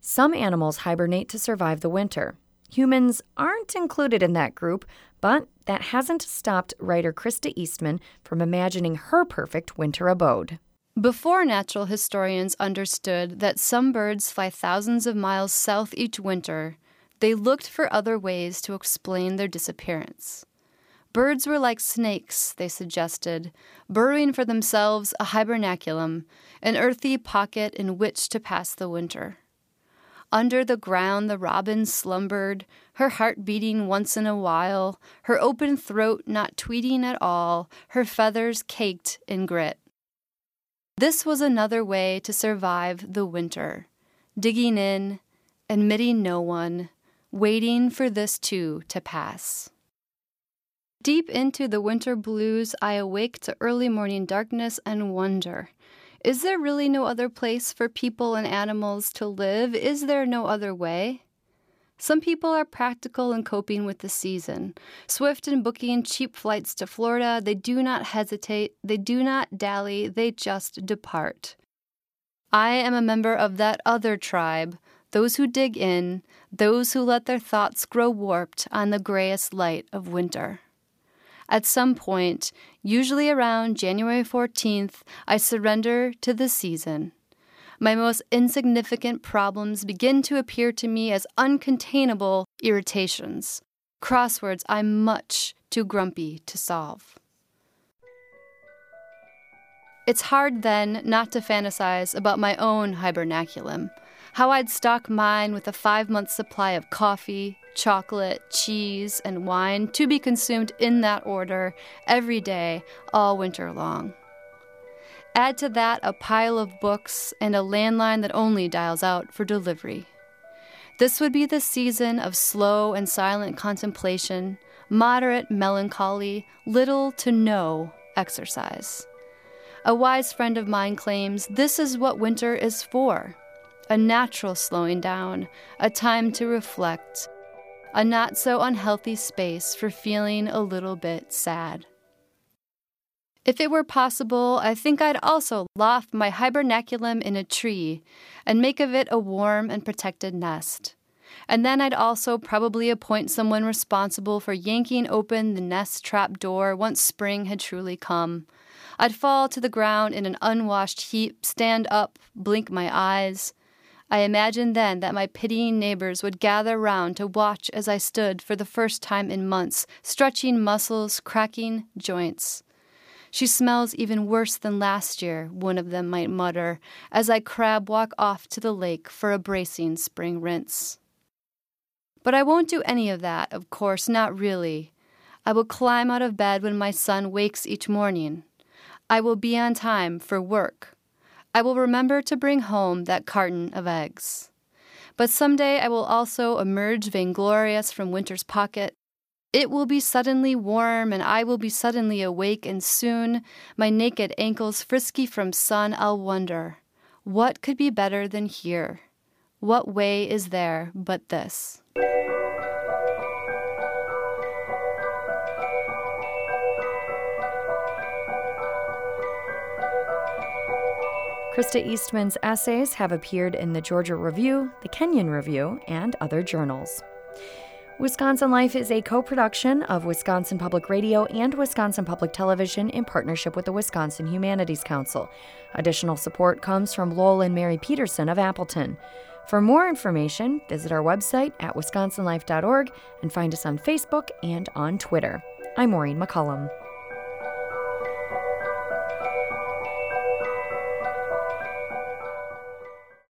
Some animals hibernate to survive the winter. Humans aren't included in that group, but that hasn't stopped writer Krista Eastman from imagining her perfect winter abode. Before natural historians understood that some birds fly thousands of miles south each winter, they looked for other ways to explain their disappearance. Birds were like snakes, they suggested, burrowing for themselves a hibernaculum, an earthy pocket in which to pass the winter. Under the ground the robin slumbered, her heart beating once in a while, her open throat not tweeting at all, her feathers caked in grit. This was another way to survive the winter, digging in, admitting no one, waiting for this too to pass. Deep into the winter blues, I awake to early morning darkness and wonder, is there really no other place for people and animals to live? Is there no other way? Some people are practical in coping with the season. Swift in booking cheap flights to Florida, they do not hesitate, they do not dally, they just depart. I am a member of that other tribe, those who dig in, those who let their thoughts grow warped on the grayest light of winter. At some point, usually around January 14th, I surrender to the season. My most insignificant problems begin to appear to me as uncontainable irritations, crosswords I'm much too grumpy to solve. It's hard then not to fantasize about my own hibernaculum, how I'd stock mine with a 5-month supply of coffee, chocolate, cheese, and wine to be consumed in that order every day, all winter long. Add to that a pile of books and a landline that only dials out for delivery. This would be the season of slow and silent contemplation, moderate melancholy, little to no exercise. A wise friend of mine claims this is what winter is for, a natural slowing down, a time to reflect, a not so unhealthy space for feeling a little bit sad. If it were possible, I think I'd also loft my hibernaculum in a tree and make of it a warm and protected nest. And then I'd also probably appoint someone responsible for yanking open the nest trap door once spring had truly come. I'd fall to the ground in an unwashed heap, stand up, blink my eyes. I imagined then that my pitying neighbors would gather round to watch as I stood for the first time in months, stretching muscles, cracking joints. She smells even worse than last year, one of them might mutter, as I crab walk off to the lake for a bracing spring rinse. But I won't do any of that, of course, not really. I will climb out of bed when my son wakes each morning. I will be on time for work. I will remember to bring home that carton of eggs. But someday I will also emerge vainglorious from winter's pocket. It will be suddenly warm, and I will be suddenly awake, and soon, my naked ankles frisky from sun, I'll wonder, what could be better than here? What way is there but this? Krista Eastman's essays have appeared in the Georgia Review, the Kenyon Review, and other journals. Wisconsin Life is a co-production of Wisconsin Public Radio and Wisconsin Public Television in partnership with the Wisconsin Humanities Council. Additional support comes from Lowell and Mary Peterson of Appleton. For more information, visit our website at wisconsinlife.org and find us on Facebook and on Twitter. I'm Maureen McCullum.